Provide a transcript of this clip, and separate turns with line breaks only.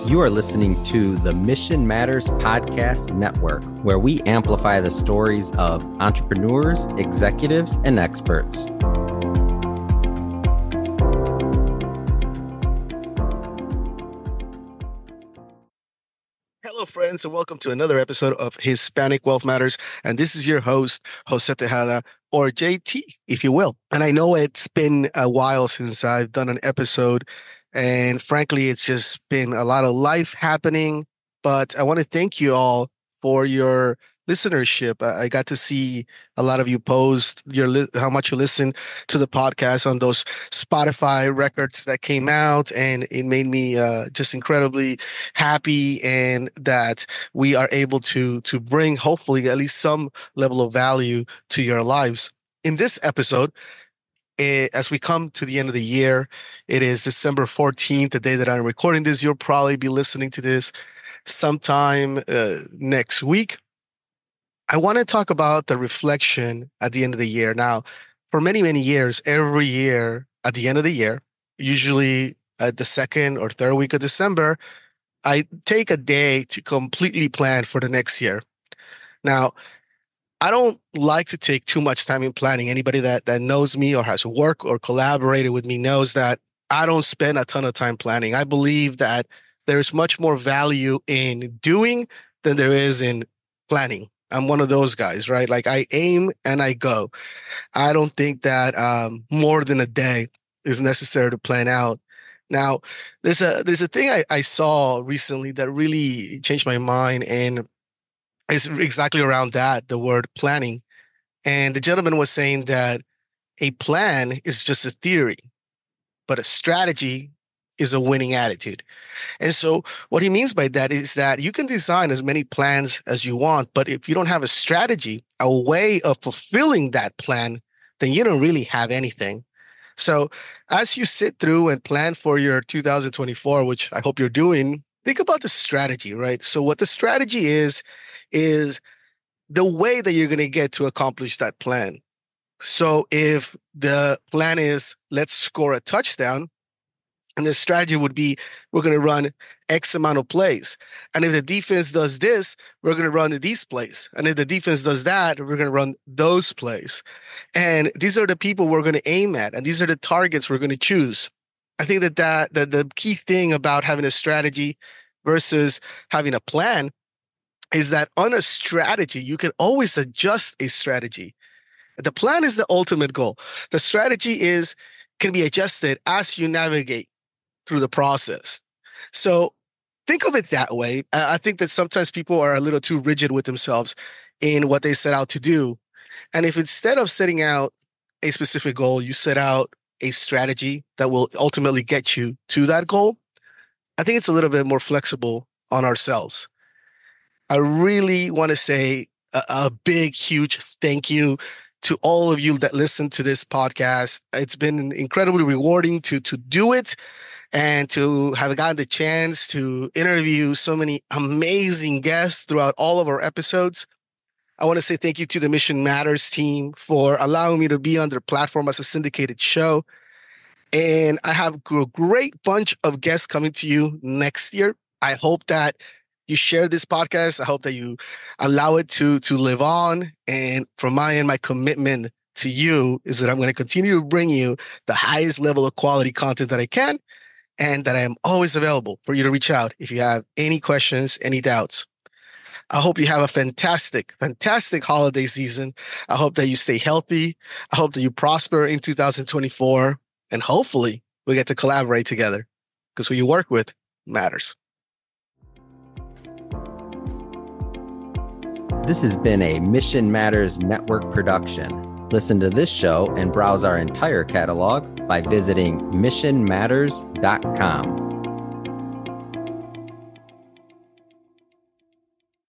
You are listening to the Mission Matters Podcast Network, where we amplify the stories of entrepreneurs, executives, and experts.
Hello, friends, and welcome to another episode of Hispanic Wealth Matters. And this is your host, Jose Tejada, or JT, if you will. And I know it's been a while since I've done an episode, and frankly, it's just been a lot of life happening. But I want to thank you all for your listenership. I got to see a lot of you post how much you listen to the podcast on those Spotify records that came out, and it made me just incredibly happy, and that we are able to bring hopefully at least some level of value to your lives. In this episode, as we come to the end of the year, it is December 14th, the day that I'm recording this. You'll probably be listening to this sometime next week. I want to talk about the reflection at the end of the year. Now, for many, many years, every year at the end of the year, usually at the second or third week of December, I take a day to completely plan for the next year. Now, I don't like to take too much time in planning. Anybody that knows me or has worked or collaborated with me knows that I don't spend a ton of time planning. I believe that there's much more value in doing than there is in planning. I'm one of those guys, right? Like, I aim and I go. I don't think that more than a day is necessary to plan out. Now, there's a thing I saw recently that really changed my mind, and it's exactly around that, the word planning. And the gentleman was saying that a plan is just a theory, but a strategy is a winning attitude. And so what he means by that is that you can design as many plans as you want, but if you don't have a strategy, a way of fulfilling that plan, then you don't really have anything. So as you sit through and plan for your 2024, which I hope you're doing, think about the strategy, right? So what the strategy is the way that you're going to get to accomplish that plan. So if the plan is, let's score a touchdown, and the strategy would be, we're going to run X amount of plays. And if the defense does this, we're going to run these plays. And if the defense does that, we're going to run those plays. And these are the people we're going to aim at. And these are the targets we're going to choose. I think that the key thing about having a strategy versus having a plan is that on a strategy, you can always adjust a strategy. The plan is the ultimate goal. The strategy can be adjusted as you navigate through the process. So think of it that way. I think that sometimes people are a little too rigid with themselves in what they set out to do. And if instead of setting out a specific goal, you set out a strategy that will ultimately get you to that goal, I think it's a little bit more flexible on ourselves. I really want to say a big, huge thank you to all of you that listen to this podcast. It's been incredibly rewarding to do it, and to have gotten the chance to interview so many amazing guests throughout all of our episodes. I want to say thank you to the Mission Matters team for allowing me to be on their platform as a syndicated show. And I have a great bunch of guests coming to you next year. I hope that you share this podcast. I hope that you allow it to live on. And from my end, my commitment to you is that I'm going to continue to bring you the highest level of quality content that I can, and that I am always available for you to reach out if you have any questions, any doubts. I hope you have a fantastic, fantastic holiday season. I hope that you stay healthy. I hope that you prosper in 2024. And hopefully we get to collaborate together, because who you work with matters.
This has been a Mission Matters Network production. Listen to this show and browse our entire catalog by visiting missionmatters.com.